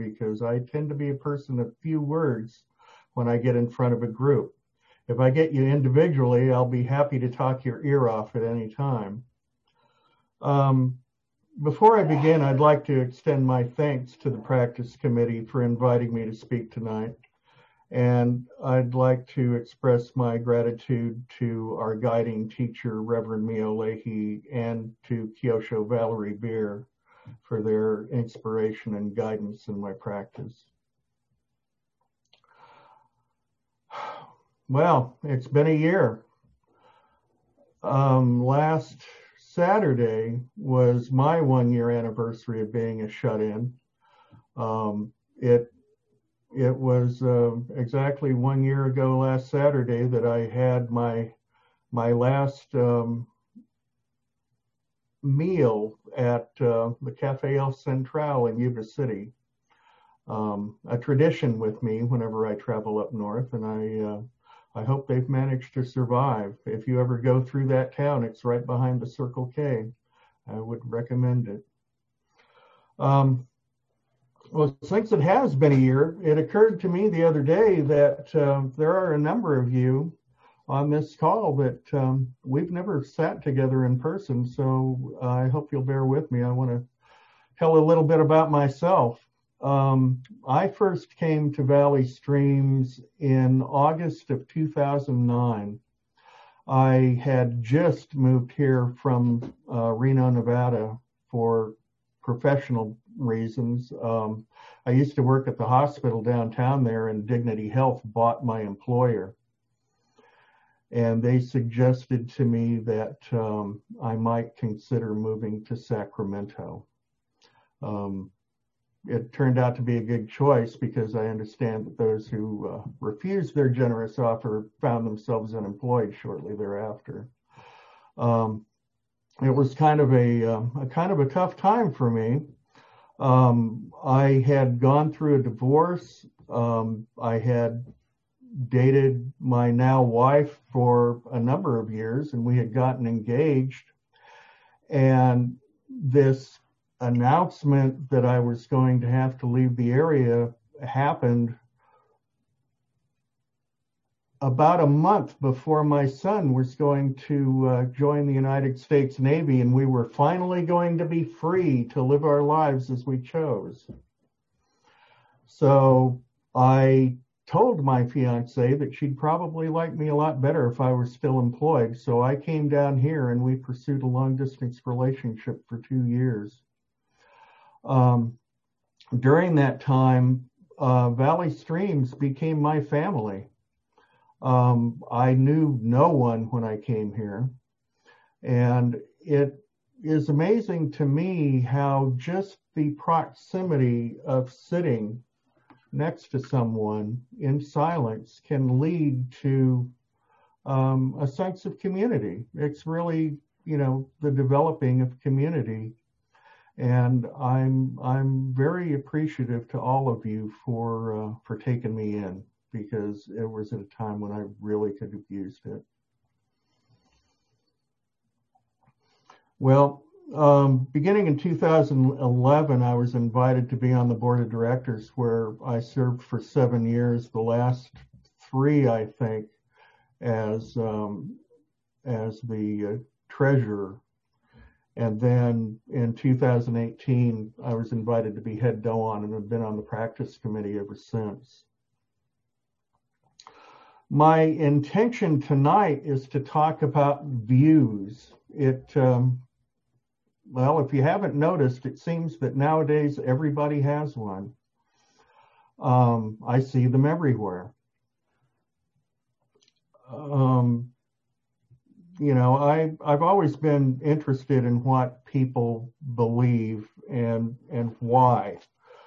because I tend to be a person of few words when I get in front of a group. If I get you individually, I'll be happy to talk your ear off at any time. Before I begin, I'd like to extend my thanks to the practice committee for inviting me to speak tonight. And I'd like to express my gratitude to our guiding teacher, Reverend Mio Leahy, and to Kyosho Valerie Beer for their inspiration and guidance in my practice. Well, it's been a year. Last Saturday was my 1-year anniversary of being a shut-in. It was exactly 1 year ago last Saturday that I had my last meal at the Cafe El Central in Yuba City. A tradition with me whenever I travel up north, and I hope they've managed to survive. If you ever go through that town, it's right behind the Circle K. I would recommend it. Well, since it has been a year, it occurred to me the other day that there are a number of you on this call that we've never sat together in person, so I hope you'll bear with me. I want to tell a little bit about myself. I first came to Valley Streams in August of 2009. I had just moved here from Reno, Nevada for professional reasons. I used to work at the hospital downtown there, and Dignity Health bought my employer. And they suggested to me that I might consider moving to Sacramento. It turned out to be a good choice because I understand that those who refused their generous offer found themselves unemployed shortly thereafter. It was kind of a tough time for me. I had gone through a divorce. I had dated my now wife for a number of years, and we had gotten engaged. And this announcement that I was going to have to leave the area happened about a month before my son was going to join the United States Navy, and we were finally going to be free to live our lives as we chose. So I told my fiance that she'd probably like me a lot better if I were still employed. So I came down here and we pursued a long distance relationship for 2 years. During that time, Valley Streams became my family. I knew no one when I came here, and it is amazing to me how just the proximity of sitting next to someone in silence can lead to a sense of community. It's really, the developing of community. And I'm very appreciative to all of you for taking me in, because it was at a time when I really could have used it. Well, beginning in 2011, I was invited to be on the board of directors, where I served for 7 years, the last 3, I think, as the treasurer. And then in 2018, I was invited to be head Doan and have been on the practice committee ever since. My intention tonight is to talk about views. Well, if you haven't noticed, it seems that nowadays everybody has one. I see them everywhere. I've always been interested in what people believe and why.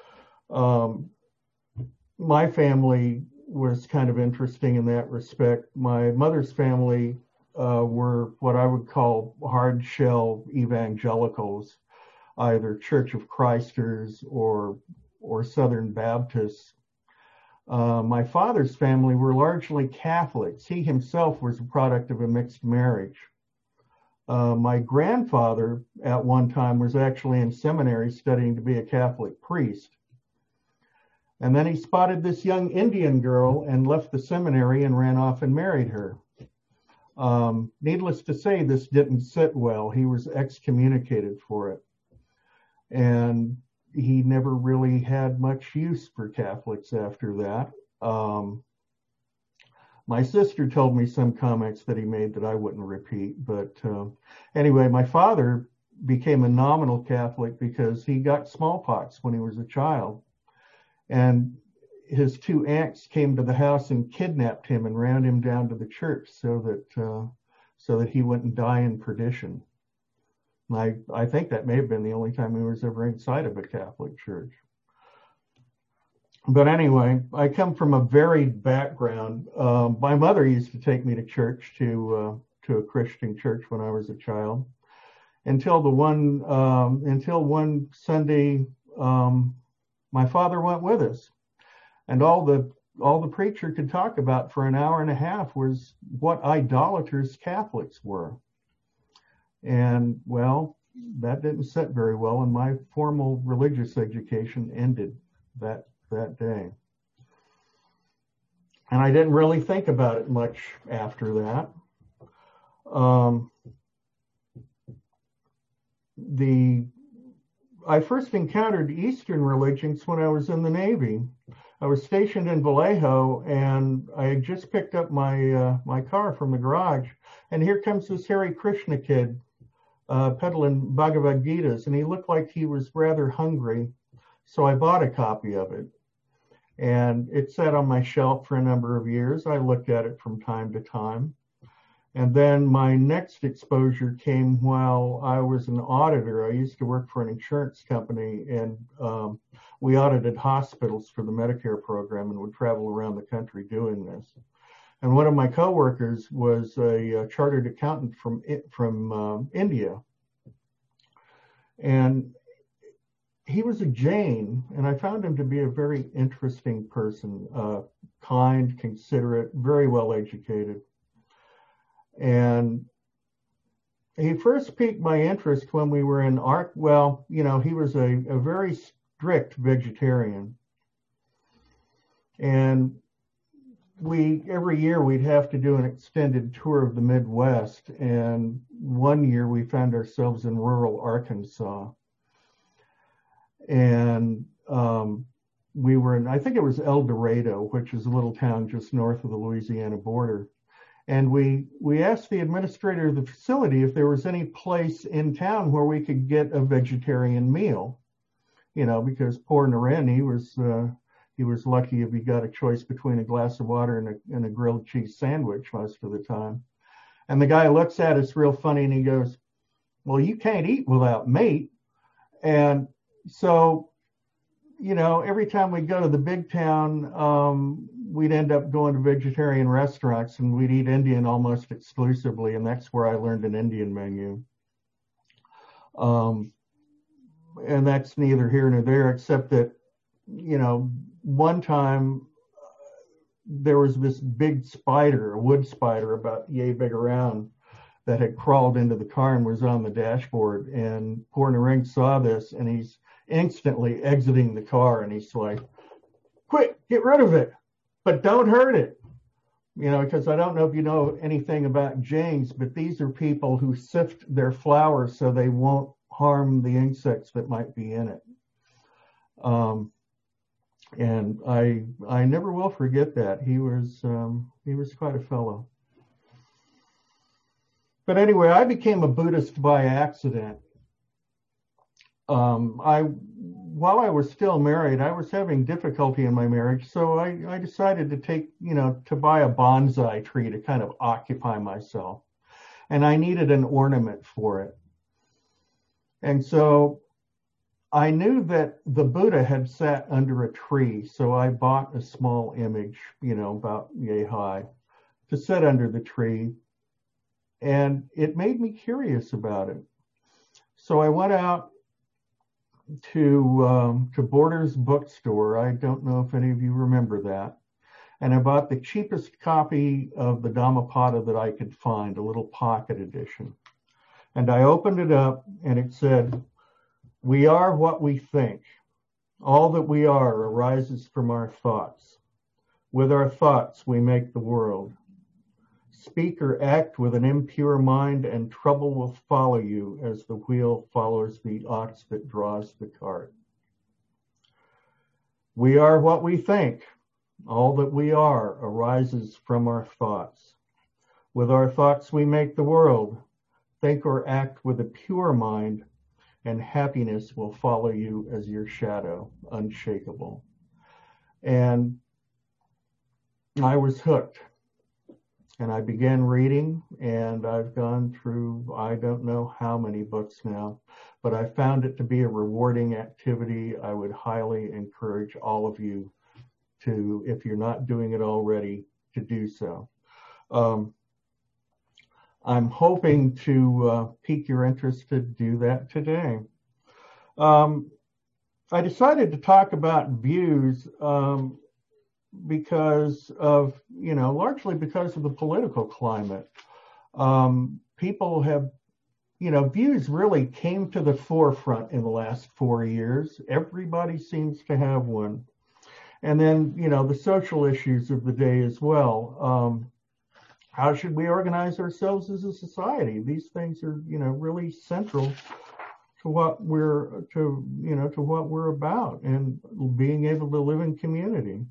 My family was kind of interesting in that respect. My mother's family were what I would call hard shell evangelicals, either Church of Christers or Southern Baptists. My father's family were largely Catholics. He himself was a product of a mixed marriage. My grandfather at one time was actually in seminary studying to be a Catholic priest. And then he spotted this young Indian girl and left the seminary and ran off and married her. Needless to say, this didn't sit well. He was excommunicated for it. And he never really had much use for Catholics after that. My sister told me some comments that he made that I wouldn't repeat. But anyway, my father became a nominal Catholic because he got smallpox when he was a child. And his two aunts came to the house and kidnapped him and ran him down to the church so that he wouldn't die in perdition. I think that may have been the only time he was ever inside of a Catholic church. But anyway, I come from a varied background. My mother used to take me to church, to a Christian church when I was a child, until one Sunday my father went with us, and all the preacher could talk about for an hour and a half was what idolaters Catholics were. And well, that didn't sit very well, and my formal religious education ended that day. And I didn't really think about it much after that. I first encountered Eastern religions when I was in the Navy. I was stationed in Vallejo, and I had just picked up my car from the garage, and here comes this Hare Krishna kid peddling Bhagavad Gitas, and he looked like he was rather hungry, so I bought a copy of it. And it sat on my shelf for a number of years. I looked at it from time to time. And then my next exposure came while I was an auditor. I used to work for an insurance company, and we audited hospitals for the Medicare program and would travel around the country doing this. And one of my coworkers was a chartered accountant from India. And he was a Jain, and I found him to be a very interesting person, kind, considerate, very well educated. And he first piqued my interest when we were in art. Well, he was a very strict vegetarian. And every year we'd have to do an extended tour of the Midwest. And one year we found ourselves in rural Arkansas. And we were in, I think it was El Dorado, which is a little town just north of the Louisiana border. And we asked the administrator of the facility if there was any place in town where we could get a vegetarian meal, because poor Naren, he was lucky if he got a choice between a glass of water and a grilled cheese sandwich most of the time. And the guy looks at us real funny and he goes, "Well, you can't eat without meat." And so, every time we'd go to the big town, we'd end up going to vegetarian restaurants, and we'd eat Indian almost exclusively, and that's where I learned an Indian menu. And that's neither here nor there, except that, one time there was this big spider, a wood spider about yay big around, that had crawled into the car and was on the dashboard. And poor Naren saw this, and he's instantly exiting the car, and he's like, "Quick, get rid of it, but don't hurt it." Because I don't know if you know anything about Jains, but these are people who sift their flour so they won't harm the insects that might be in it. And I never will forget that. He was quite a fellow. But anyway, I became a Buddhist by accident. While I was still married, I was having difficulty in my marriage, so I decided to buy a bonsai tree to kind of occupy myself. And I needed an ornament for it. And so I knew that the Buddha had sat under a tree, so I bought a small image, about yay high, to sit under the tree. And it made me curious about it. So I went out to Borders bookstore. I don't know if any of you remember that. And I bought the cheapest copy of the Dhammapada that I could find, a little pocket edition. And I opened it up, and it said, "We are what we think." All that we are arises from our thoughts. With our thoughts we make the world. Speak or act with an impure mind, and trouble will follow you as the wheel follows the ox that draws the cart. We are what we think. All that we are arises from our thoughts. With our thoughts we make the world. Think or act with a pure mind, and happiness will follow you as your shadow, unshakable. And I was hooked. And I began reading, and I've gone through, I don't know how many books now, but I found it to be a rewarding activity. I would highly encourage all of you to, if you're not doing it already, to do so. I'm hoping to pique your interest to do that today. I decided to talk about views because of, largely because of the political climate. People have, views really came to the forefront in the last 4 years. Everybody seems to have one. And then, the social issues of the day as well. How should we organize ourselves as a society? These things are, really central to what we're about, and being able to live in community.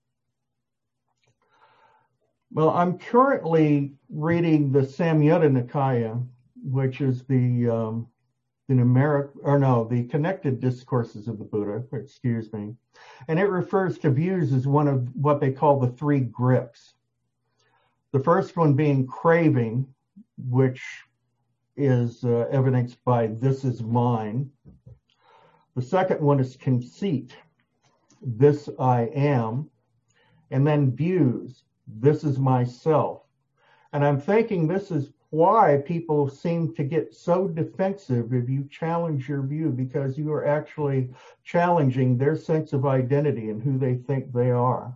Well, I'm currently reading the Samyutta Nikaya, which is the Connected Discourses of the Buddha, and it refers to views as one of what they call the three grips. The first one being craving, which is evidenced by "this is mine." The second one is conceit, "this I am," and then views, "this is myself." And I'm thinking this is why people seem to get so defensive if you challenge your view, because you are actually challenging their sense of identity and who they think they are.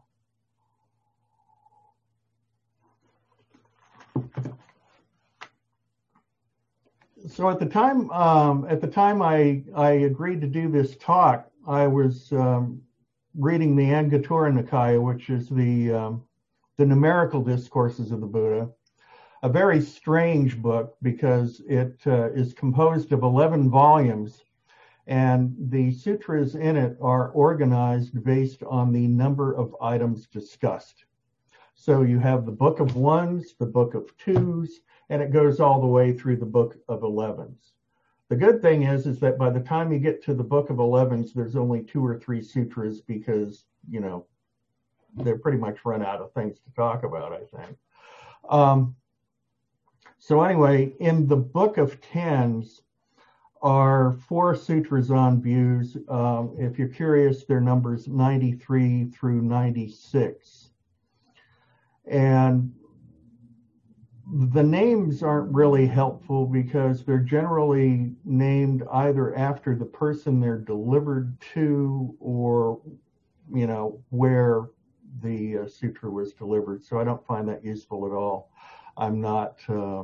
So at the time I agreed to do this talk, I was reading the Anguttara Nikaya, which is the numerical discourses of the Buddha, a very strange book because it is composed of 11 volumes, and the sutras in it are organized based on the number of items discussed. So you have the Book of Ones, the Book of Twos, and it goes all the way through the Book of 11s. The good thing is that by the time you get to the Book of 11s, there's only 2 or 3 sutras because, they're pretty much run out of things to talk about, I think. So anyway, in the Book of Tens are 4 sutras on views. If you're curious, they're numbers 93 through 96. And the names aren't really helpful because they're generally named either after the person they're delivered to or, where the sutra was delivered. So I don't find that useful at all. I'm not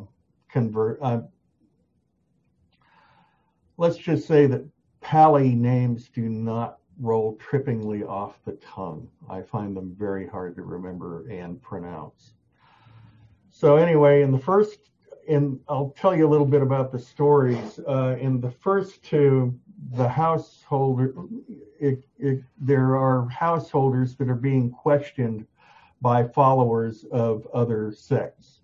let's just say that Pali names do not roll trippingly off the tongue. I find them very hard to remember and pronounce. So anyway, I'll tell you a little bit about the stories. In the first 2, the householder, there are householders that are being questioned by followers of other sects.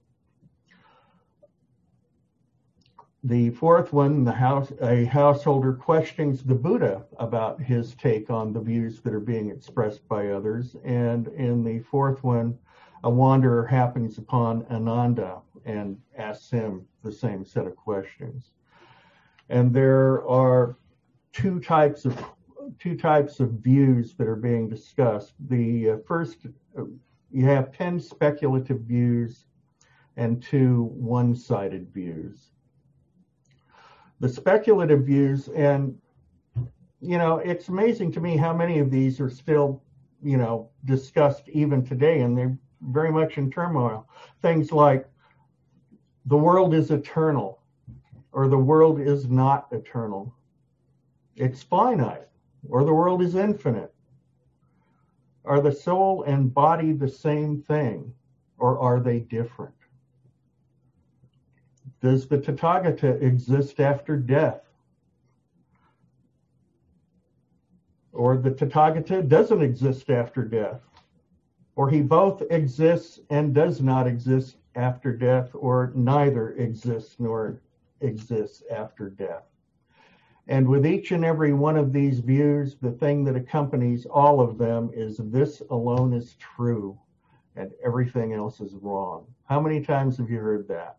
The fourth one, a householder questions the Buddha about his take on the views that are being expressed by others. And in the fourth one, a wanderer happens upon Ananda and asks him the same set of questions. And there are two types of views that are being discussed. The first, you have 10 speculative views and 2 one-sided views. The speculative views, and it's amazing to me how many of these are still discussed even today, and they're very much in turmoil. Things like the world is eternal, or the world is not eternal. It's finite. or the world is infinite? Are the soul and body the same thing, or are they different? Does the Tathagata exist after death? Or the Tathagata doesn't exist after death? Or he both exists and does not exist after death, or neither exists nor exists after death? And with each and every one of these views, the thing that accompanies all of them is this alone is true and everything else is wrong. How many times have you heard that?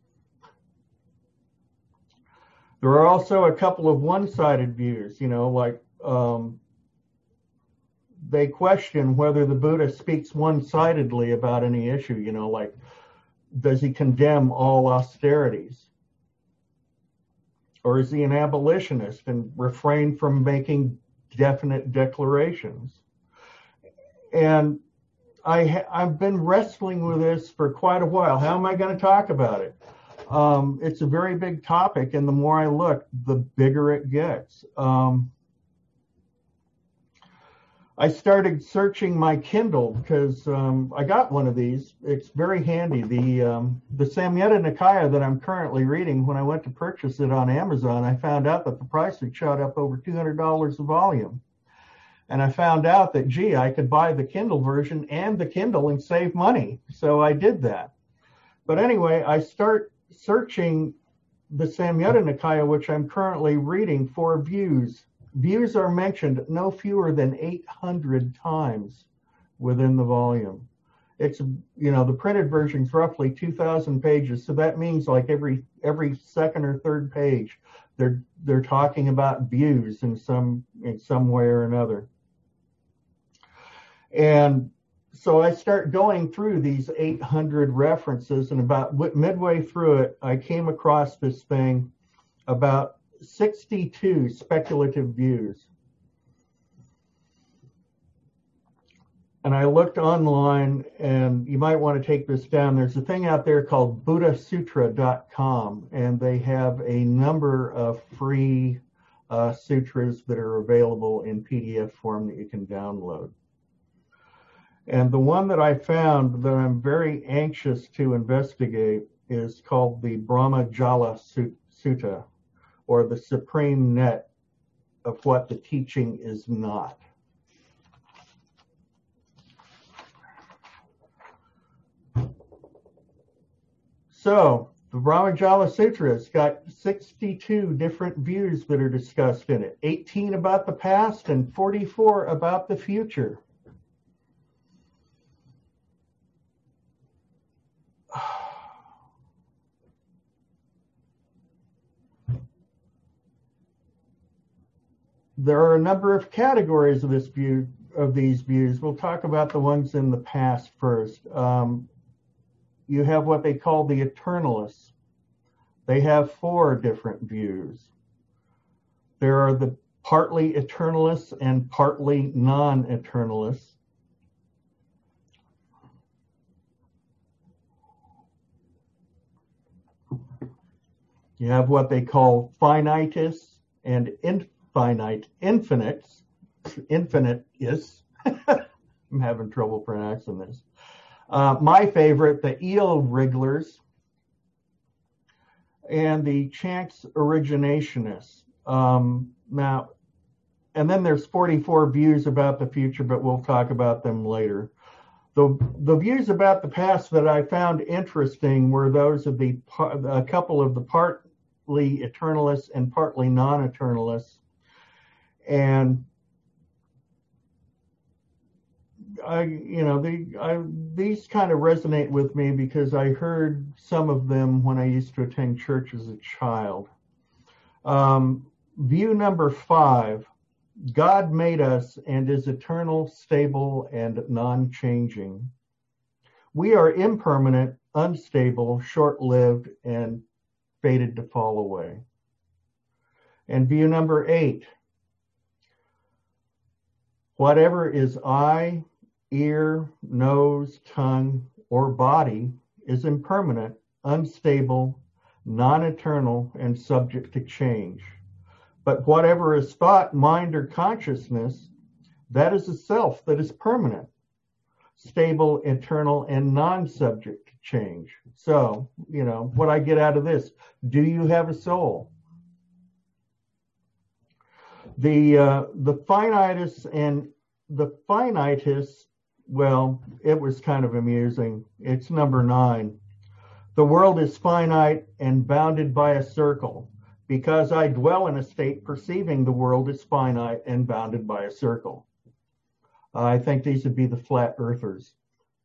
There are also a couple of one-sided views, like they question whether the Buddha speaks one-sidedly about any issue, like does he condemn all austerities? Or is he an abolitionist and refrain from making definite declarations? And I've been wrestling with this for quite a while. How am I going to talk about it? It's a very big topic, and the more I look, the bigger it gets. I started searching my Kindle because I got one of these. It's very handy. The Samyutta Nikaya that I'm currently reading, when I went to purchase it on Amazon, I found out that the price had shot up over $200 a volume. And I found out that, gee, I could buy the Kindle version and the Kindle and save money. So I did that. But anyway, I start searching the Samyutta Nikaya, which I'm currently reading, for views. Views are mentioned no fewer than 800 times within the volume. It's, the printed version is roughly 2,000 pages. So that means like every second or third page, they're talking about views in some way or another. And so I start going through these 800 references, and about midway through it, I came across this thing about 62 speculative views. And I looked online, and you might want to take this down. There's a thing out there called buddhasutra.com, and they have a number of free sutras that are available in PDF form that you can download. And the one that I found that I'm very anxious to investigate is called the Brahmajala Sutta, or the supreme net of what the teaching is not. So the Brahmajala Sutra has got 62 different views that are discussed in it, 18 about the past and 44 about the future. There are a number of categories of these views. We'll talk about the ones in the past first. You have what they call the eternalists. They have 4 different views. There are the partly eternalists and partly non-eternalists. You have what they call finitists and infinites. I'm having trouble pronouncing this. My favorite, the eel-wrigglers and the chance originationists. Now, and then there's 44 views about the future, but we'll talk about them later. The views about the past that I found interesting were those of a couple of the partly eternalists and partly non-eternalists. And these kind of resonate with me because I heard some of them when I used to attend church as a child. View number 5, God made us and is eternal, stable, and non-changing. We are impermanent, unstable, short-lived, and fated to fall away. And view number 8, whatever is eye, ear, nose, tongue, or body is impermanent, unstable, non-eternal, and subject to change. But whatever is thought, mind, or consciousness, that is a self that is permanent, stable, eternal, and non-subject to change. So, what I get out of this, do you have a soul? The finitist and the finitist, well, it was kind of amusing. It's number 9. The world is finite and bounded by a circle, because I dwell in a state perceiving the world is finite and bounded by a circle. I think these would be the flat earthers.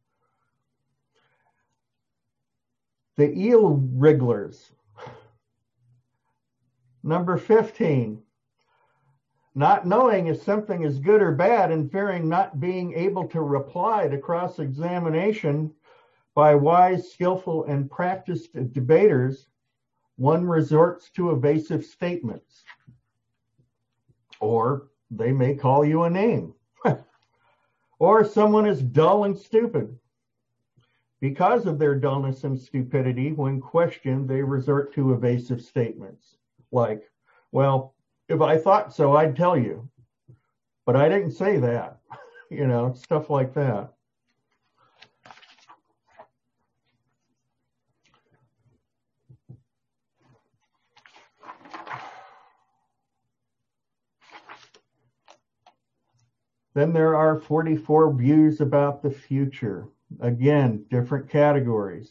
The eel wrigglers. Number 15. Not knowing if something is good or bad and fearing not being able to reply to cross-examination by wise, skillful, and practiced debaters, one resorts to evasive statements. Or they may call you a name. Or someone is dull and stupid. Because of their dullness and stupidity, when questioned, they resort to evasive statements. Like, well, if I thought so, I'd tell you. But I didn't say that. Stuff like that. Then there are 44 views about the future. Again, different categories.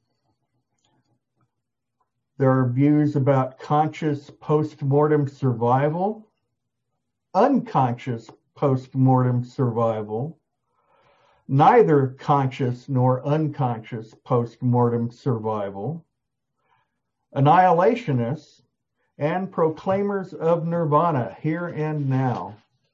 There are views about conscious post-mortem survival, unconscious post-mortem survival, neither conscious nor unconscious post-mortem survival, annihilationists, and proclaimers of nirvana here and now.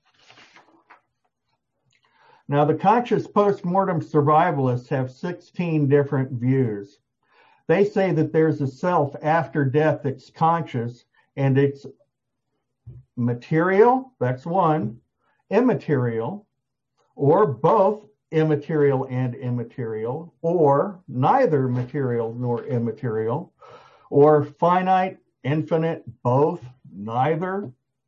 Now, the conscious post-mortem survivalists have 16 different views. They say that there's a self after death that's conscious, and it's material, that's one, immaterial, or both immaterial and immaterial, or neither material nor immaterial, or finite, infinite, both, neither,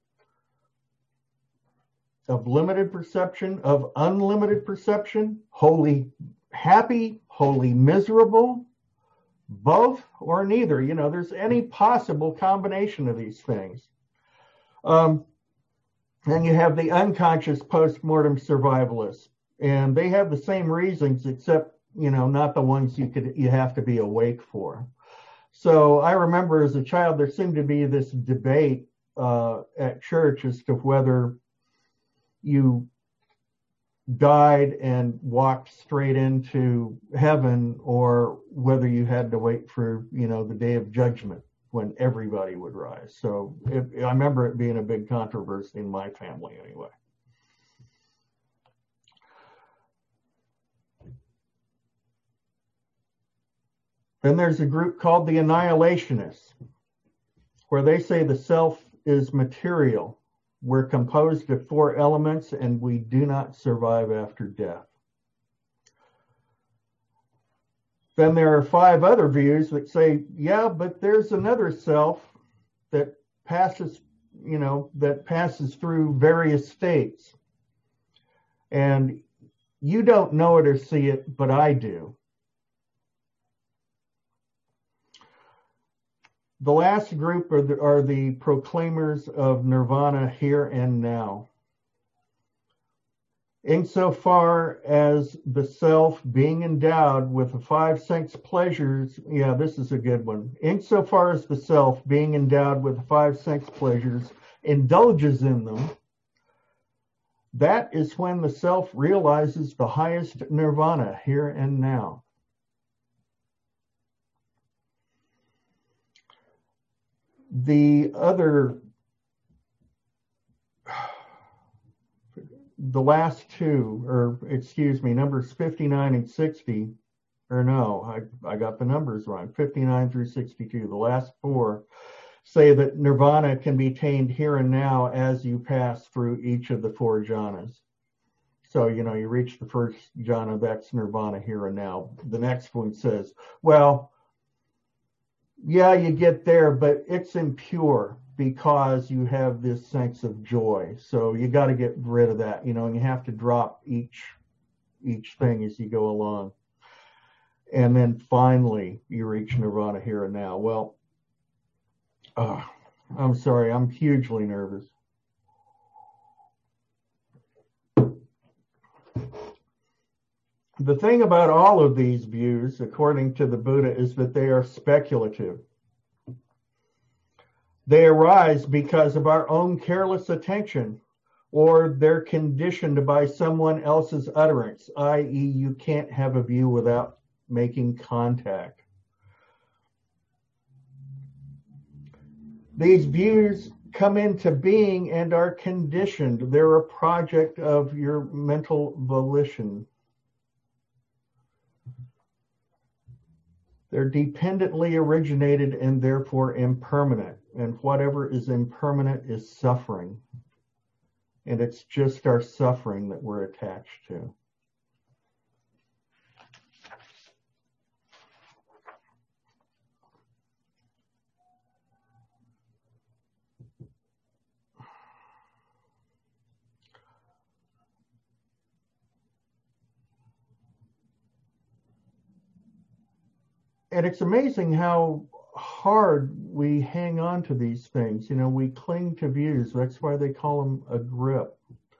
of limited perception, of unlimited perception, wholly happy, wholly miserable, both or neither. There's any possible combination of these things. And you have the unconscious post-mortem survivalists, and they have the same reasons, except, not the ones you have to be awake for. So I remember as a child, there seemed to be this debate at church as to whether you died and walked straight into heaven, or whether you had to wait for, the day of judgment when everybody would rise. So I remember it being a big controversy in my family anyway. Then there's a group called the annihilationists, where they say the self is material. We're composed of 4 elements, and we do not survive after death. Then there are 5 other views that say, yeah, but there's another self that passes, that passes through various states. And you don't know it or see it, but I do. The last group are the proclaimers of nirvana here and now. Insofar as the self being endowed with the 5 sense pleasures, yeah, this is a good one. Insofar as the self being endowed with the 5 sense pleasures indulges in them, that is when the self realizes the highest nirvana here and now. The last 2, or excuse me, numbers 59 and 60, or no, I got the numbers wrong, 59 through 62. The last 4 say that nirvana can be attained here and now as you pass through each of the 4 jhanas. So, you reach the first jhana, that's nirvana here and now. The next one says, well, yeah, you get there, but it's impure. because you have this sense of joy. So you got to get rid of that, and you have to drop each thing as you go along. And then finally, you reach nirvana here and now. Well, I'm sorry, I'm hugely nervous. The thing about all of these views, according to the Buddha, is that they are speculative. They arise because of our own careless attention, or they're conditioned by someone else's utterance, i.e., you can't have a view without making contact. These views come into being and are conditioned. They're a project of your mental volition. They're dependently originated and therefore impermanent. And whatever is impermanent is suffering. And it's just our suffering that we're attached to. And it's amazing how hard we hang on to these things. We cling to views. That's why they call them a grip.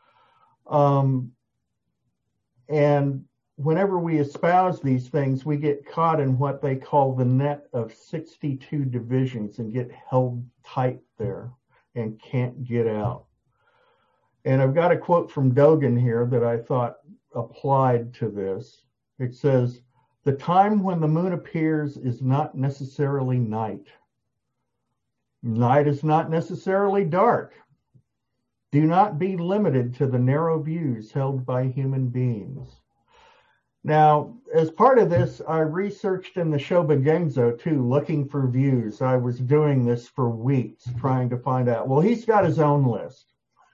And whenever we espouse these things, we get caught in what they call the net of 62 divisions and get held tight there and can't get out. And I've got a quote from Dogen here that I thought applied to this. It says, "The time when the moon appears is not necessarily night. Night is not necessarily dark. Do not be limited to the narrow views held by human beings." Now, as part of this, I researched in the Shobogenzo too, looking for views. I was doing this for weeks, trying to find out. Well, he's got his own list.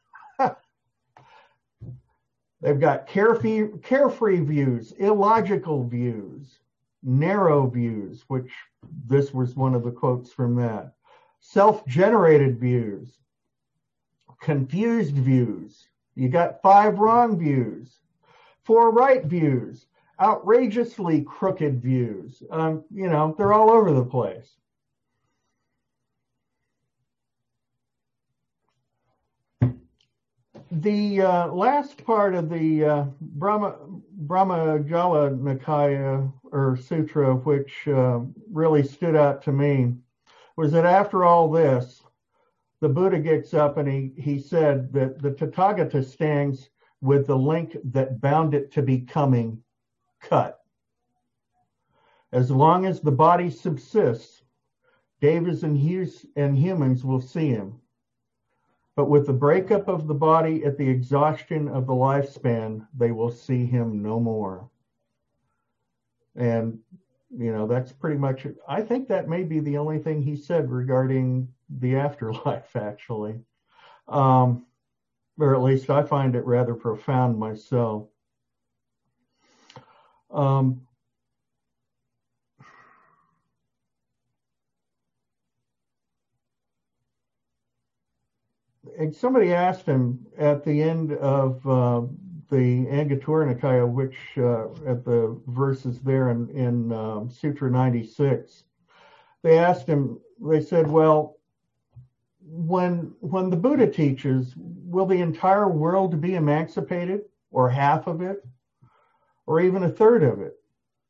They've got carefree views, illogical views, narrow views, which this was one of the quotes from that, self-generated views, confused views. You got 5 wrong views, 4 right views, outrageously crooked views. They're all over the place. The last part of the Brahmajala Nikaya or Sutra, which really stood out to me, was that after all this, the Buddha gets up and he said that the Tathagata stands with the link that bound it to becoming cut. As long as the body subsists, devas and humans will see him. But with the breakup of the body at the exhaustion of the lifespan, they will see him no more. And, that's pretty much it. I think that may be the only thing he said regarding the afterlife, actually. Or at least I find it rather profound myself. And somebody asked him at the end of the Anguttara Nikaya, which at the verses there in Sutra 96, they asked him, they said, well, when the Buddha teaches, will the entire world be emancipated, or half of it, or even a third of it?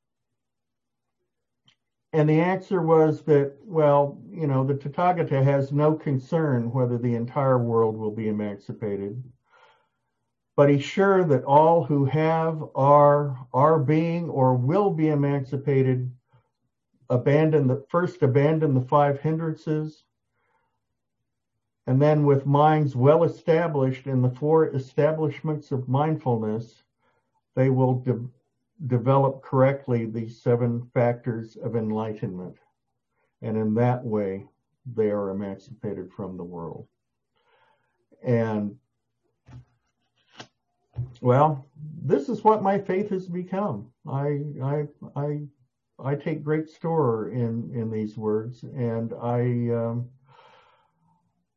And the answer was that, well, the Tathagata has no concern whether the entire world will be emancipated, but he's sure that all who have, are being, or will be emancipated abandon the 5 hindrances, and then with minds well established in the 4 establishments of mindfulness, they will develop correctly the 7 factors of enlightenment. And in that way, they are emancipated from the world. And, well, this is what my faith has become. I take great store in these words, and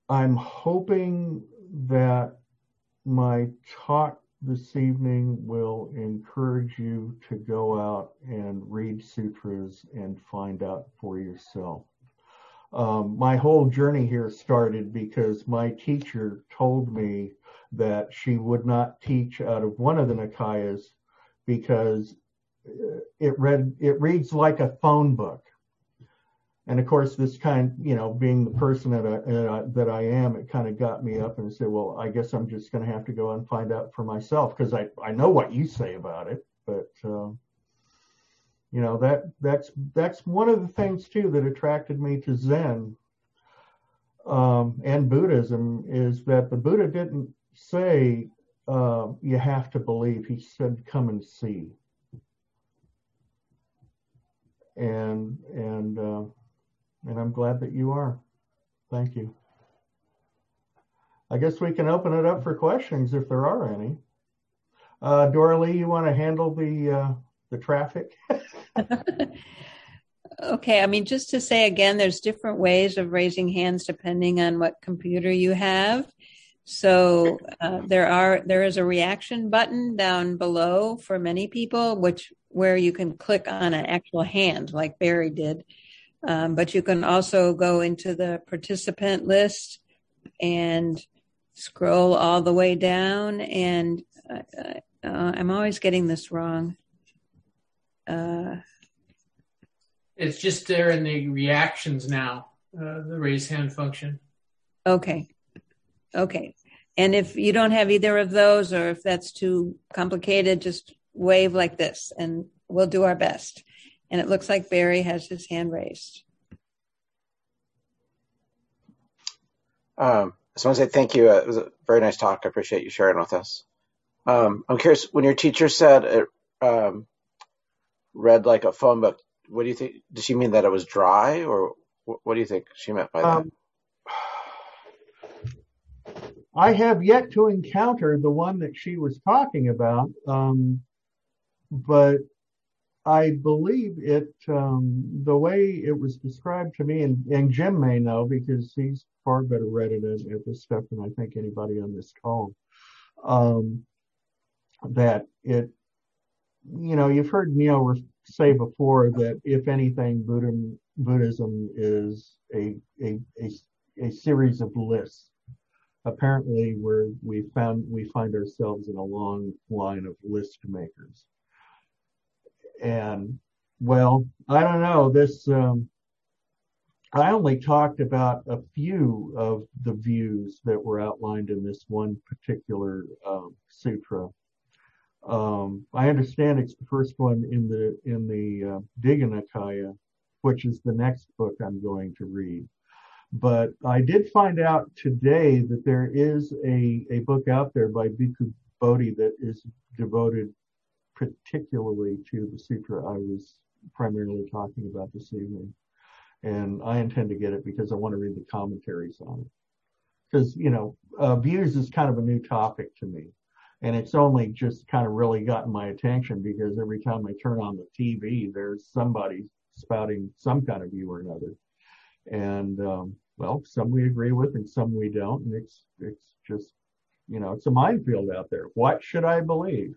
I'm hoping that my talk this evening will encourage you to go out and read sutras and find out for yourself. My whole journey here started because my teacher told me that she would not teach out of one of the Nikayas because it reads like a phone book. And of course, this kind, being the person that I am, it kind of got me up and said, well, I guess I'm just going to have to go and find out for myself, because I know what you say about it. But, that's one of the things, too, that attracted me to Zen and Buddhism, is that the Buddha didn't say you have to believe. He said, come and see. And I'm glad that you are. Thank you. I guess we can open it up for questions if there are any. Dora Lee, you want to handle the traffic? Okay, I mean, just to say again, there's different ways of raising hands depending on what computer you have. So there is a reaction button down below for many people, where you can click on an actual hand like Barry did. But you can also go into the participant list and scroll all the way down. And I'm always getting this wrong. It's just there in the reactions now, the raise hand function. Okay. And if you don't have either of those, or if that's too complicated, just wave like this and we'll do our best. And it looks like Barry has his hand raised. I just want to say thank you. It was a very nice talk. I appreciate you sharing with us. I'm curious, when your teacher said it read like a phone book, what do you think? Did she mean that it was dry, or what do you think she meant by that? I have yet to encounter the one that she was talking about, but I believe it, the way it was described to me, and Jim may know because he's far better read it at this stuff than I think anybody on this call, that it, you've heard Neil say before that if anything, Buddhism is a series of lists. Apparently, where we find ourselves in a long line of list makers. And well, I don't know, this I only talked about a few of the views that were outlined in this one particular sutra. I understand it's the first one in the Digha Nikaya, which is the next book I'm going to read. But I did find out today that there is a book out there by Bhikkhu Bodhi that is devoted particularly to the sutra I was primarily talking about this evening. And I intend to get it because I want to read the commentaries on it. Because, views is kind of a new topic to me. And it's only just kind of really gotten my attention because every time I turn on the TV, there's somebody spouting some kind of view or another. And, some we agree with and some we don't. And it's just, it's a minefield out there. What should I believe?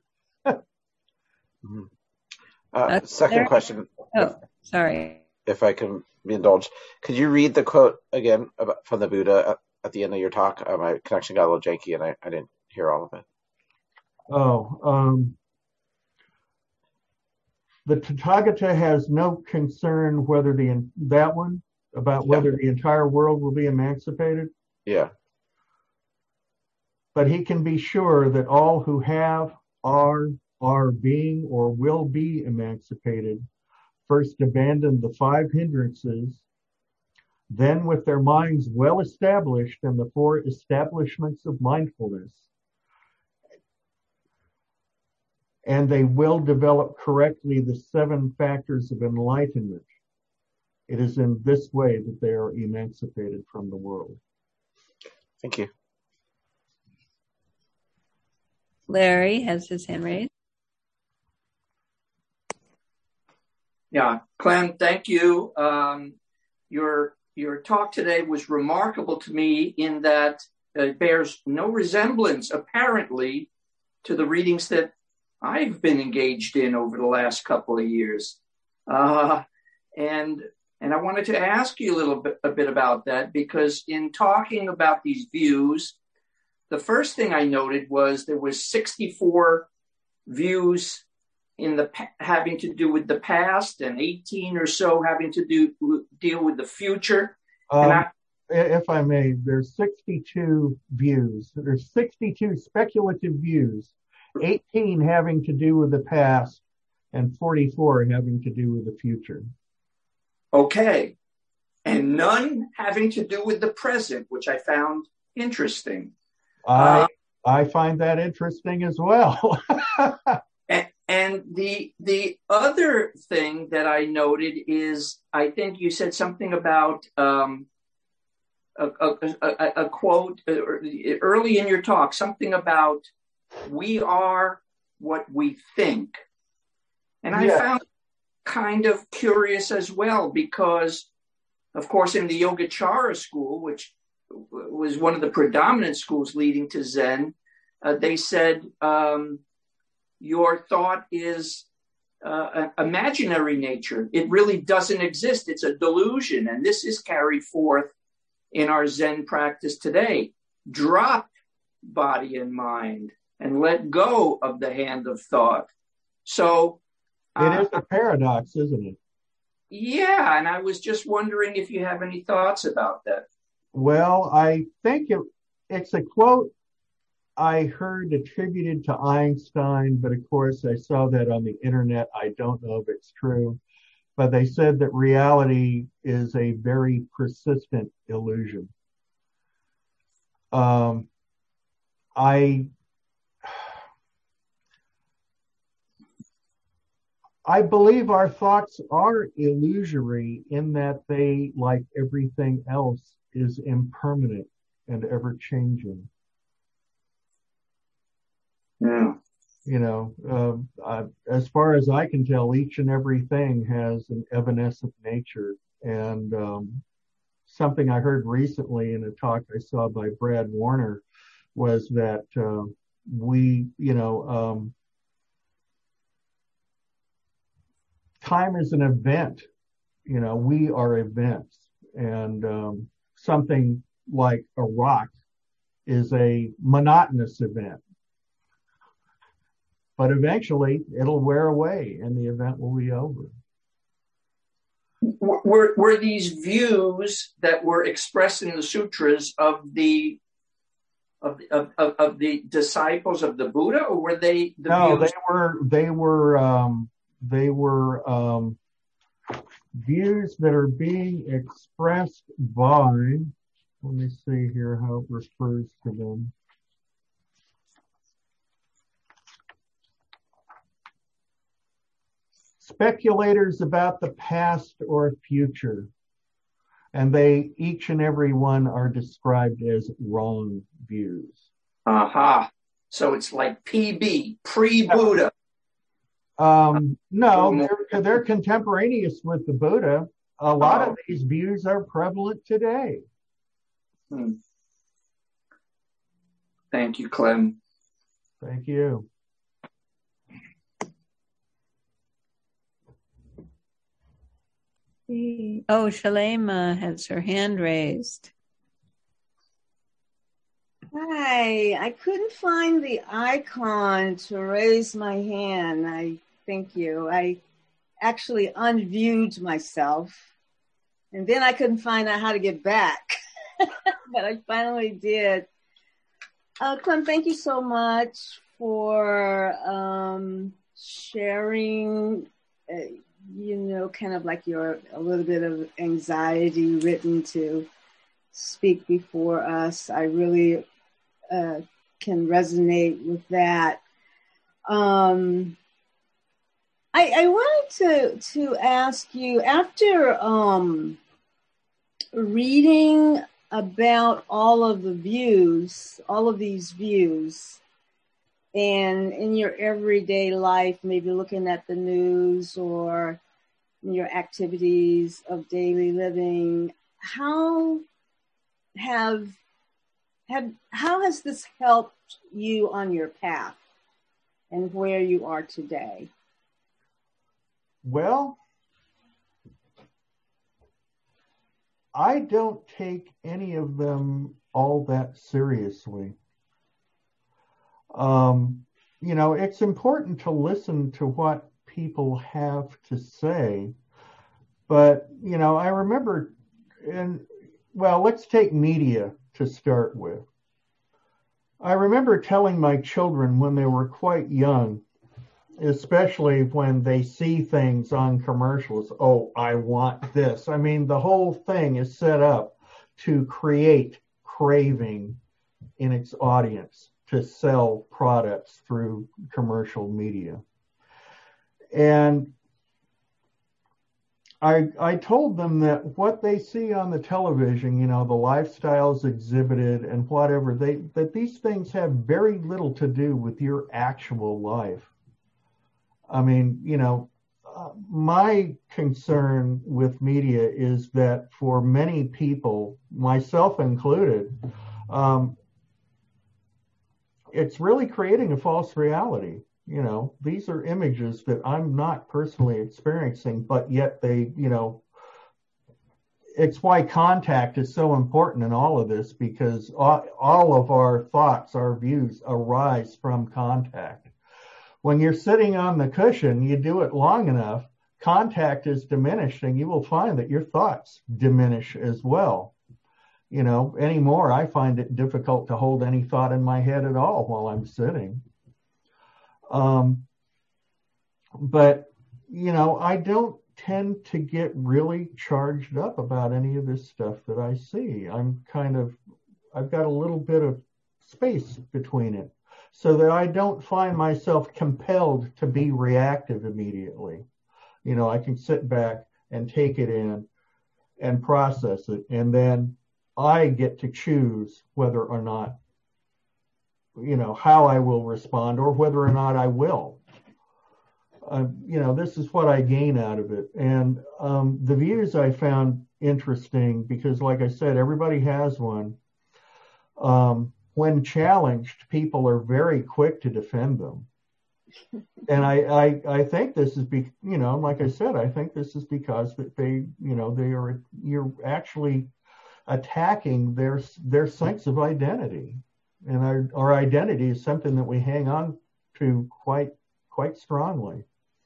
Second question. Oh, sorry. If I can be indulged, could you read the quote again from the Buddha at the end of your talk? My connection got a little janky and I didn't hear all of it. The Tathagata has no concern whether whether the entire world will be emancipated. Yeah. But he can be sure that all who have, are being, or will be emancipated first abandon the 5 hindrances, then with their minds well established in the 4 establishments of mindfulness, and they will develop correctly the 7 factors of enlightenment. It is in this way that they are emancipated from the world. Thank you. Larry has his hand raised. Yeah, Clem, thank you. Your your talk today was remarkable to me in that it bears no resemblance, apparently, to the readings that I've been engaged in over the last couple of years. And I wanted to ask you a bit about that, because in talking about these views, the first thing I noted was there was 64 views having to do with the past, and 18 or so having to deal with the future. If I may, there's 62 views. There's 62 speculative views, 18 having to do with the past, and 44 having to do with the future. Okay. And none having to do with the present, which I found interesting. I find that interesting as well. And the other thing that I noted is, I think you said something about a quote early in your talk, something about we are what we think. And I found kind of curious as well, because, of course, in the Yogacara school, which was one of the predominant schools leading to Zen, they said, your thought is imaginary nature. It really doesn't exist. It's a delusion. And this is carried forth in our Zen practice today. Drop body and mind and let go of the hand of thought. So it is a paradox, isn't it? Yeah. And I was just wondering if you have any thoughts about that. Well, I think it's a quote I heard attributed to Einstein, but of course I saw that on the internet. I don't know if it's true, but they said that reality is a very persistent illusion. I believe our thoughts are illusory in that they, like everything else, is impermanent and ever changing. Yeah. You know, as far as I can tell, each and everything has an evanescent nature. And something I heard recently in a talk I saw by Brad Warner was that time is an event. You know, we are events. And something like a rock is a monotonous event. But eventually it'll wear away and the event will be over. Were these views that were expressed in the sutras of the disciples of the Buddha, or were they views? They were views that are being expressed by, let me see here how it refers to them. Speculators about the past or future. And they, each and every one, are described as wrong views. Aha. So it's like PB, pre-Buddha. No, they're contemporaneous with the Buddha. A lot of these views are prevalent today. Thank you, Clem. Thank you. Oh, Shalema has her hand raised. Hi, I couldn't find the icon to raise my hand. Thank you. I actually unviewed myself, and then I couldn't find out how to get back, but I finally did. Clem, thank you so much for sharing, kind of like a little bit of anxiety written to speak before us. I really can resonate with that. I wanted to ask you, after reading about all of these views, and in your everyday life, maybe looking at the news or in your activities of daily living, how has this helped you on your path and where you are today? Well, I don't take any of them all that seriously. It's important to listen to what people have to say, but, I remember, let's take media to start with. I remember telling my children when they were quite young, especially when they see things on commercials, oh, I want this. I mean, the whole thing is set up to create craving in its audience to sell products through commercial media. And I told them that what they see on the television, the lifestyles exhibited and whatever, that these things have very little to do with your actual life. I mean, my concern with media is that for many people, myself included, it's really creating a false reality. These are images that I'm not personally experiencing, but yet they, it's why contact is so important in all of this, because all of our thoughts, our views arise from contact. When you're sitting on the cushion, you do it long enough, contact is diminished, and you will find that your thoughts diminish as well. Anymore, I find it difficult to hold any thought in my head at all while I'm sitting. But, I don't tend to get really charged up about any of this stuff that I see. I've got a little bit of space between it so that I don't find myself compelled to be reactive immediately. I can sit back and take it in and process it. And then I get to choose whether or not, how I will respond or whether or not I will. This is what I gain out of it. And the views I found interesting because, like I said, everybody has one. When challenged, people are very quick to defend them. And I think this is, like I said, I think this is because that you're actually attacking their sense of identity. And our identity is something that we hang on to quite strongly.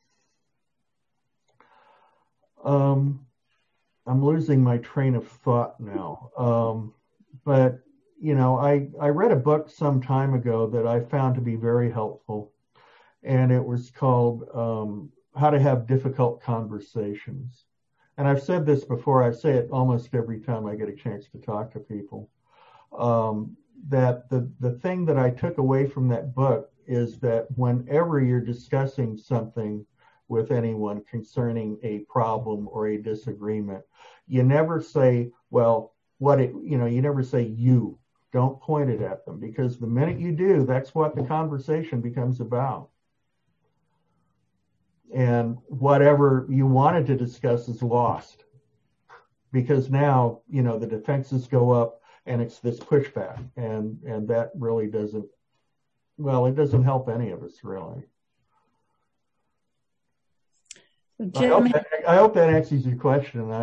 I'm losing my train of thought now. But, I read a book some time ago that I found to be very helpful. And it was called How to Have Difficult Conversations. And I've said this before, I say it almost every time I get a chance to talk to people. That the thing that I took away from that book is that whenever you're discussing something with anyone concerning a problem or a disagreement, you never say, well, you never say you. Don't point it at them, because the minute you do, that's what the conversation becomes about. And whatever you wanted to discuss is lost, because now, the defenses go up and it's this pushback, and that really doesn't help any of us, really. Jim, I hope that answers your question.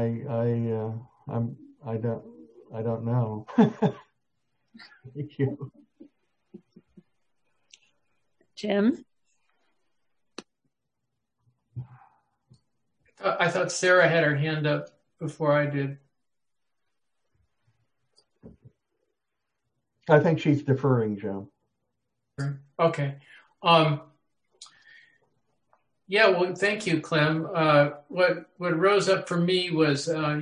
I don't know. Thank you. Jim? I thought Sarah had her hand up before I did. I think she's deferring, Joe. Okay. Yeah, well, thank you, Clem. What rose up for me was, how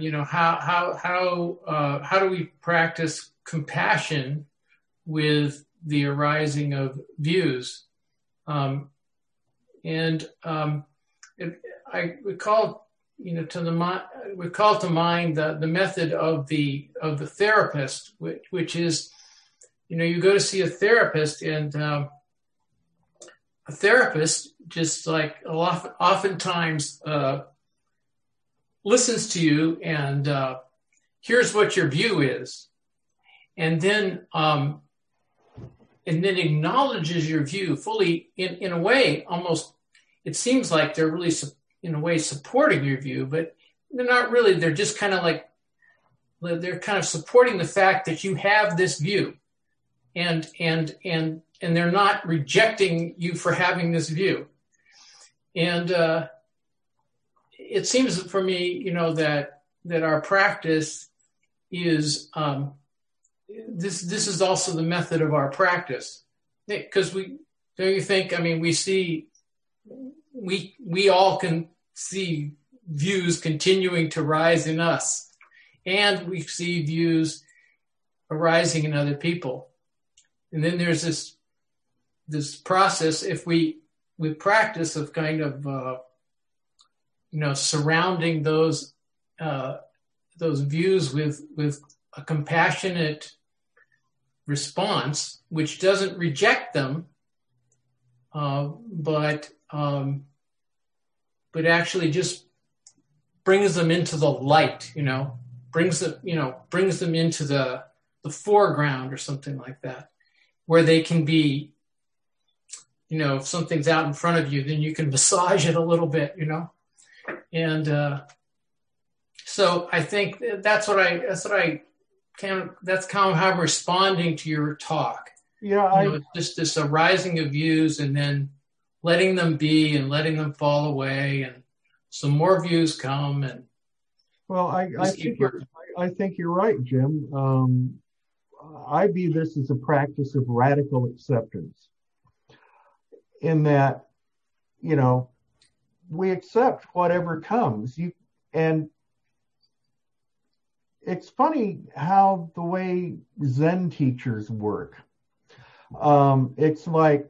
do we practice compassion with the arising of views? I recall to mind the method of the therapist, which is, you go to see a therapist, and a therapist just like oftentimes listens to you and here's what your view is, and then acknowledges your view fully in a way. Almost, it seems like they're really in a way supporting your view, but they're not really. They're just kind of like, they're kind of supporting the fact that you have this view, and they're not rejecting you for having this view. And it seems for me, that our practice is this is also the method of our practice, because we all can see views continuing to rise in us, and we see views arising in other people. And then there's this process, if we practice of kind of surrounding those views with a compassionate response, which doesn't reject them, but actually just brings them into the light, brings them into the foreground or something like that, where they can be, if something's out in front of you, then you can massage it a little bit, and so I think that's kind of how I'm responding to your talk. Yeah, just this arising of views, and then letting them be and letting them fall away, and some more views come. And well, I think you're right, Jim. I view this as a practice of radical acceptance, in that, we accept whatever comes. And it's funny how the way Zen teachers work. It's like,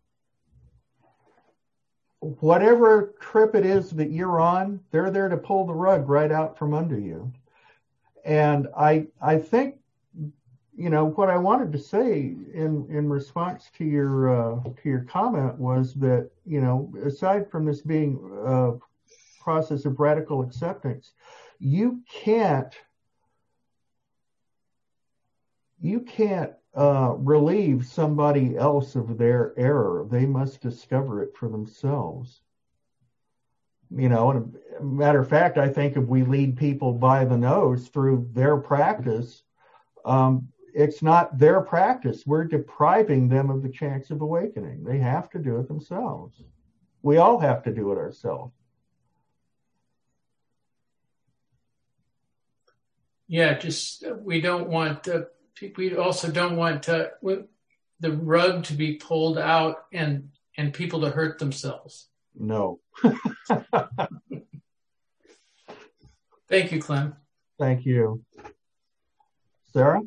whatever trip it is that you're on, they're there to pull the rug right out from under you. And I think, what I wanted to say in response to your comment was that, aside from this being a process of radical acceptance, you can't relieve somebody else of their error. They must discover it for themselves. And a matter of fact, I think if we lead people by the nose through their practice, it's not their practice. We're depriving them of the chance of awakening. They have to do it themselves. We all have to do it ourselves. Yeah, we also don't want the rug to be pulled out and people to hurt themselves. No. Thank you, Clem. Thank you. Sarah?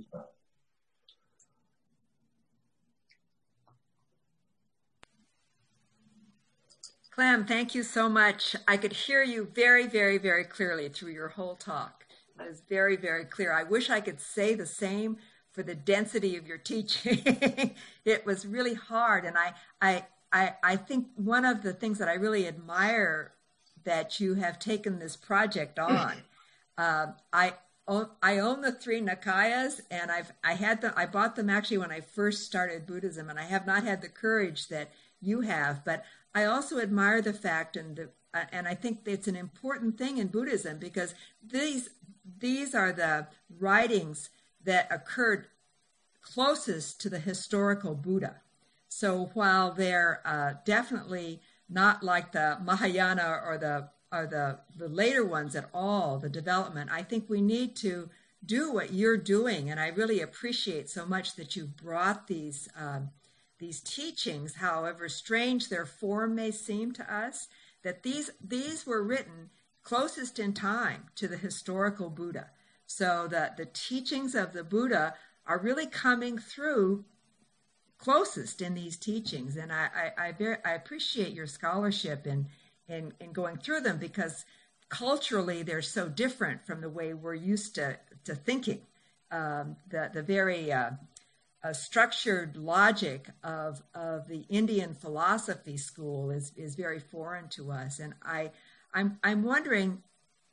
Clem, thank you so much. I could hear you very, very, very clearly through your whole talk. It was very, very clear. I wish I could say the same for the density of your teaching. It was really hard. And I think one of the things that I really admire that you have taken this project on, I own the 3 Nikayas, and I bought them actually when I first started Buddhism, and I have not had the courage that you have, but I also admire the fact, and I think it's an important thing in Buddhism, because these are the writings that occurred closest to the historical Buddha. So while they're definitely not like the Mahayana or the later ones at all, the development, I think we need to do what you're doing, and I really appreciate so much that you brought these teachings, however strange their form may seem to us, that these were written closest in time to the historical Buddha. So that the teachings of the Buddha are really coming through closest in these teachings. And I appreciate your scholarship in going through them, because culturally they're so different from the way we're used to thinking. The very structured logic of the Indian philosophy school is very foreign to us. And I'm wondering,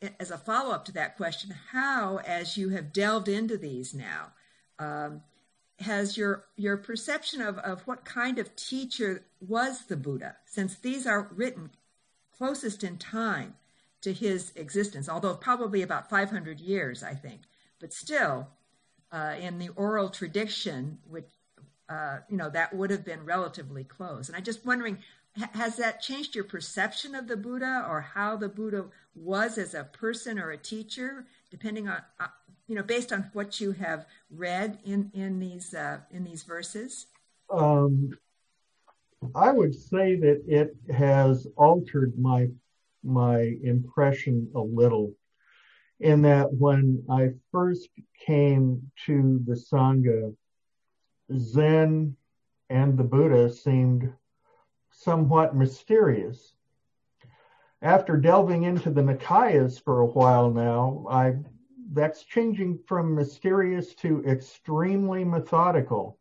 as a follow-up to that question, how, as you have delved into these now, has your perception of what kind of teacher was the Buddha, since these are written closest in time to his existence, although probably about 500 years, I think, but still in the oral tradition, which, that would have been relatively close. And I'm just wondering, has that changed your perception of the Buddha, or how the Buddha was as a person or a teacher, depending on, based on what you have read in these verses? I would say that it has altered my impression a little, in that when I first came to the Sangha, Zen and the Buddha seemed somewhat mysterious. After delving into the Nikayas for a while now, that's changing from mysterious to extremely methodical.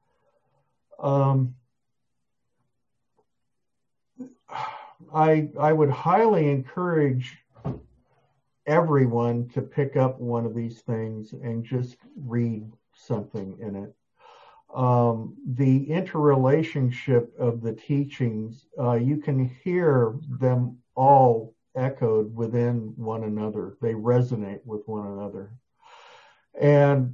I would highly encourage everyone to pick up one of these things and just read something in it. The interrelationship of the teachings, you can hear them all echoed within one another. They resonate with one another. And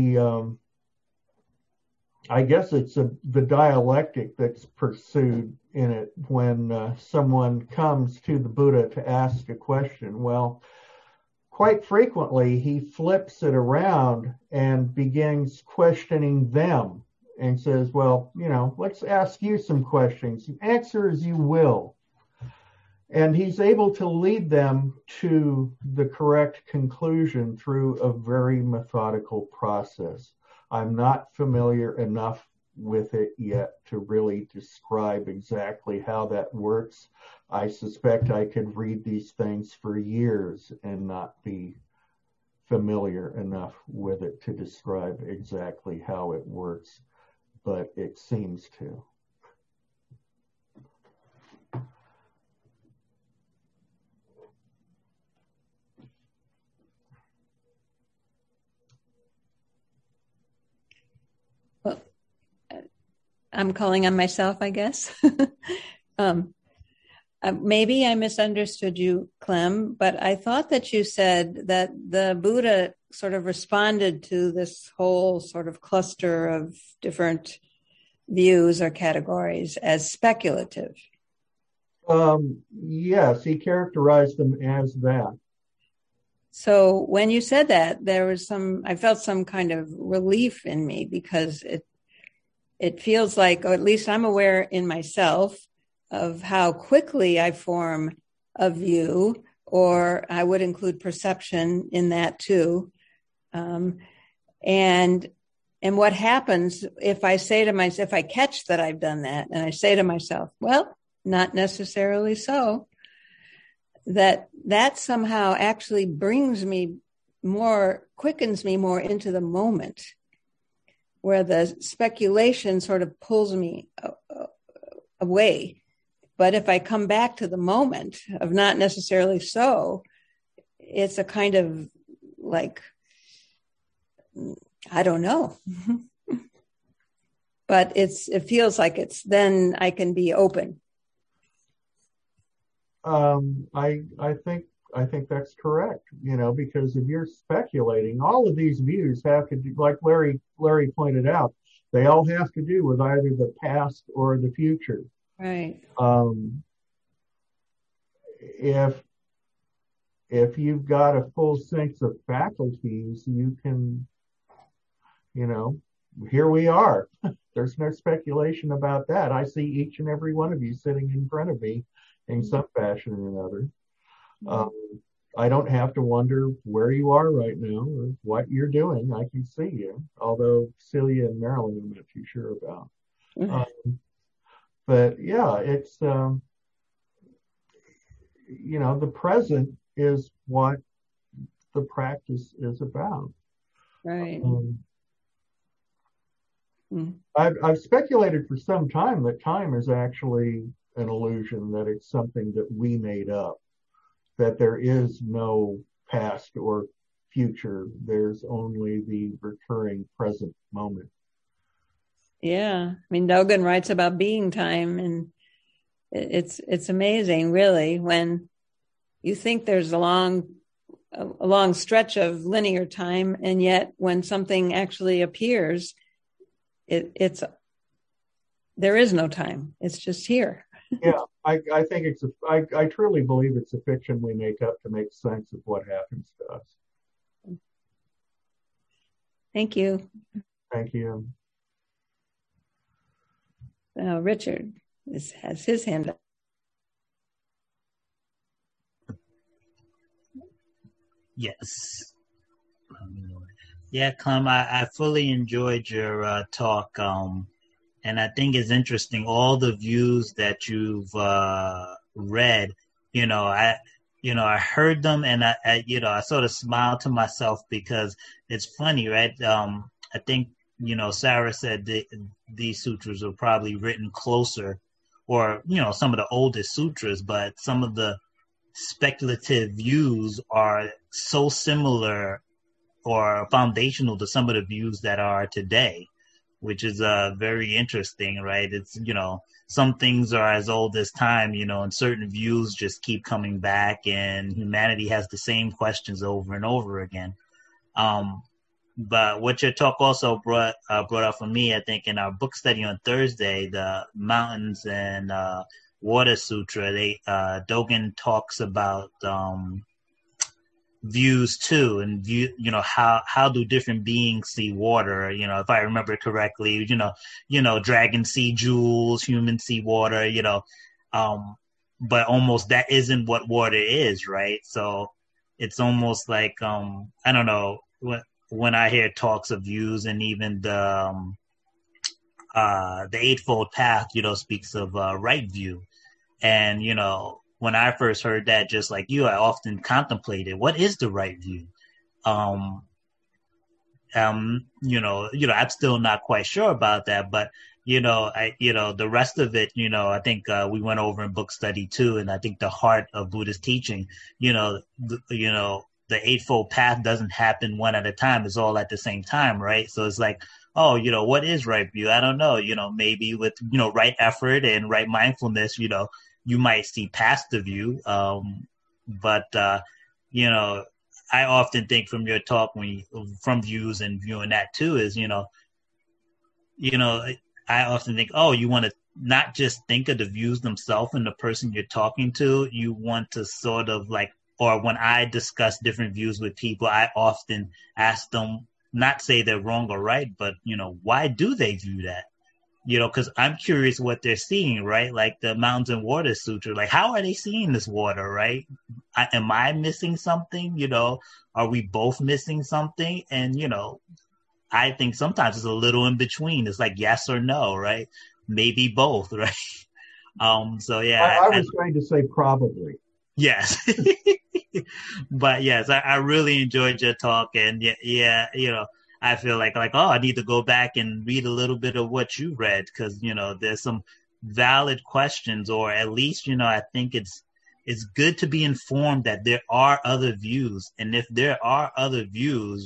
I guess it's the dialectic that's pursued in it when someone comes to the Buddha to ask a question. Well, quite frequently, he flips it around and begins questioning them and says, well, let's ask you some questions. Answer as you will. And he's able to lead them to the correct conclusion through a very methodical process. I'm not familiar enough with it yet to really describe exactly how that works. I suspect I could read these things for years and not be familiar enough with it to describe exactly how it works, but it seems to. I'm calling on myself, I guess. Maybe I misunderstood you, Clem, but I thought that you said that the Buddha sort of responded to this whole sort of cluster of different views or categories as speculative. Yes, he characterized them as that. So when you said that, I felt some kind of relief in me, because it feels like, or at least I'm aware in myself, of how quickly I form a view, or I would include perception in that too. And what happens if I say to myself, if I catch that I've done that, and I say to myself, well, not necessarily so, that somehow actually quickens me more into the moment, where the speculation sort of pulls me away. But if I come back to the moment of not necessarily so, it's a kind of like, I don't know. But it feels like then I can be open. I think that's correct, because if you're speculating, all of these views have to do, like Larry pointed out, they all have to do with either the past or the future. Right. If you've got a full sense of faculties, you can, here we are. There's no speculation about that. I see each and every one of you sitting in front of me in some fashion or another. I don't have to wonder where you are right now or what you're doing. I can see you, although Celia and Marilyn I'm not too sure about. But yeah, it's, the present is what the practice is about. Right. I've speculated for some time that time is actually an illusion, that it's something that we made up. that there is no past or future. There's only the recurring present moment. Yeah. I mean, Dogen writes about being time, and it's amazing, really, when you think there's a long stretch of linear time, and yet when something actually appears, there is no time. It's just here. Yeah, I think I truly believe it's a fiction we make up to make sense of what happens to us. Thank you. Thank you. Now, Richard has his hand up. Yes. Yeah, Clem, I fully enjoyed your talk. And I think it's interesting, all the views that you've read, I heard them, and I sort of smiled to myself, because it's funny, right? I think, Sarah said these sutras were probably written closer, or, some of the oldest sutras, but some of the speculative views are so similar or foundational to some of the views that are today, which is very interesting, right? It's, some things are as old as time, and certain views just keep coming back, and humanity has the same questions over and over again. But what your talk also brought up for me, I think, in our book study on Thursday, the Mountains and Water Sutra, Dogen talks about views too, and how do different beings see water? If I remember correctly, dragons see jewels, humans see water, but almost that isn't what water is, right? So it's almost like I don't know, when I hear talks of views, and even the Eightfold Path, speaks of right view, and when I first heard that, just like you, I often contemplated, what is the right view? I'm still not quite sure about that, but the rest of it, I think we went over in book study too, and I think the heart of Buddha's teaching, the Eightfold Path doesn't happen one at a time; it's all at the same time, right? So it's like, oh, what is right view? I don't know. Maybe with right effort and right mindfulness, you might see past the view. But I often think from your talk, from views and viewing that too, is, I often think, oh, you want to not just think of the views themselves and the person you're talking to, you want to sort of like, or when I discuss different views with people, I often ask them, not say they're wrong or right, but, why do they view that? Because I'm curious what they're seeing, right? Like the Mountains and Water Sutra, like how are they seeing this water, right? Am I missing something? Are we both missing something? And, I think sometimes it's a little in between. It's like yes or no, right? Maybe both, right? So yeah. I was going to say probably. Yes. But yes, I really enjoyed your talk, and yeah, I feel like, oh, I need to go back and read a little bit of what you read, because, there's some valid questions, or at least, I think it's good to be informed that there are other views. And if there are other views,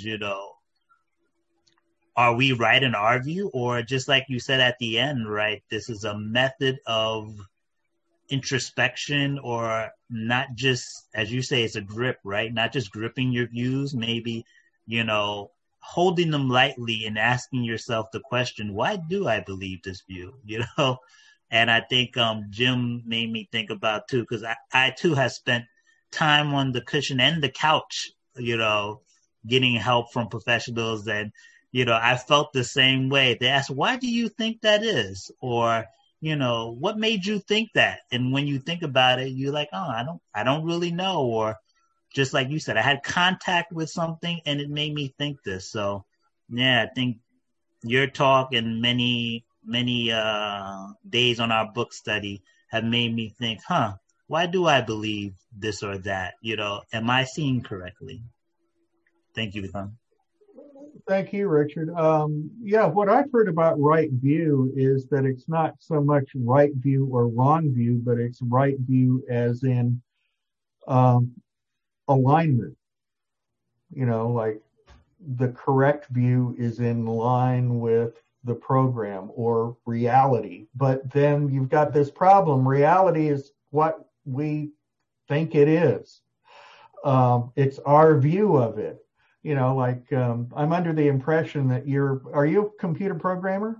are we right in our view? Or just like you said at the end, right, this is a method of introspection, or not just, as you say, it's a grip, right? Not just gripping your views, maybe, holding them lightly and asking yourself the question, why do I believe this view? And I think Jim made me think about too, because I too have spent time on the cushion and the couch, getting help from professionals, and I felt the same way. They asked, why do you think that is? Or what made you think that? And when you think about it, you're like, oh, I don't really know. Or just like you said, I had contact with something and it made me think this. So yeah, I think your talk and many days on our book study have made me think, why do I believe this or that? Am I seeing correctly? Thank you, Vikram. Thank you, Richard. What I've heard about right view is that it's not so much right view or wrong view, but it's right view as in alignment. Like the correct view is in line with the program or reality. But then you've got this problem. Reality is what we think it is. It's our view of it. I'm under the impression that are you a computer programmer?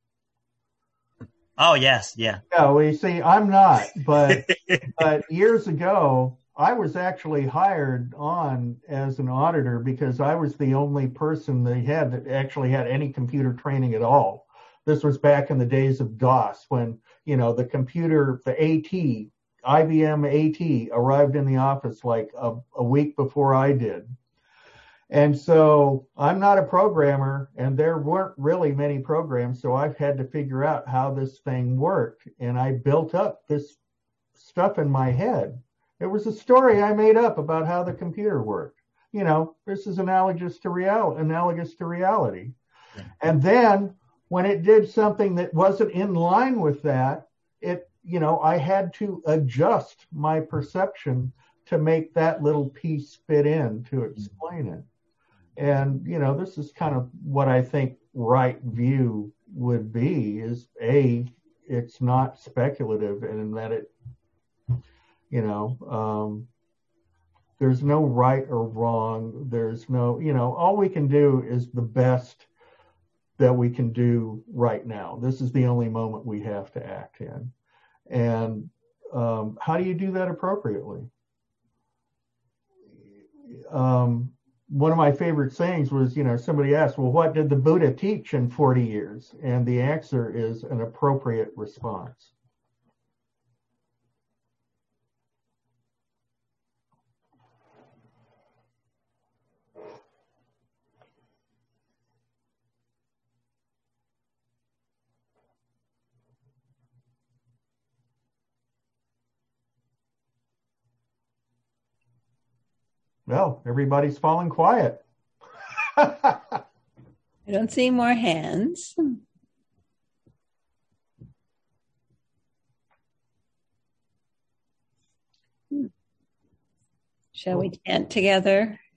Oh, yes. Yeah. No, well, you see, I'm not, but years ago, I was actually hired on as an auditor because I was the only person they had that actually had any computer training at all. This was back in the days of DOS when, the computer, the AT, IBM AT arrived in the office like a week before I did. And so I'm not a programmer, and there weren't really many programs, so I've had to figure out how this thing worked. And I built up this stuff in my head. It was a story I made up about how the computer worked. This is analogous to reality. And then when it did something that wasn't in line with that, I had to adjust my perception to make that little piece fit in to explain it. And, this is kind of what I think right view would be is it's not speculative and that it, there's no right or wrong. There's no, all we can do is the best that we can do right now. This is the only moment we have to act in. And how do you do that appropriately? One of my favorite sayings was, somebody asked, well, what did the Buddha teach in 40 years? And the answer is an appropriate response. Well, everybody's falling quiet. I don't see more hands. Shall we chant together?